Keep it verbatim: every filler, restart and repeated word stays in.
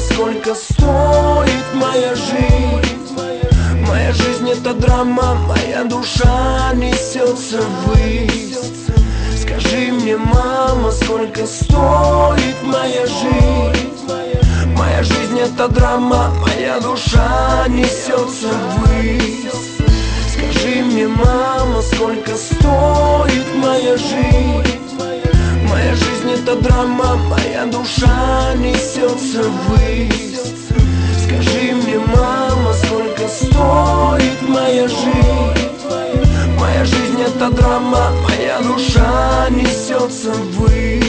сколько стоит моя жизнь? Моя жизнь это драма, моя душа несется ввысь. Скажи мне, мама, сколько стоит моя жизнь? Моя жизнь это драма, моя душа несется ввысь. Скажи мне, мама, сколько стоит моя жизнь? Моя жизнь это драма, моя душа несется ввысь. Скажи мне, мама, сколько стоит моя жизнь? Моя жизнь это драма, моя душа несется ввысь.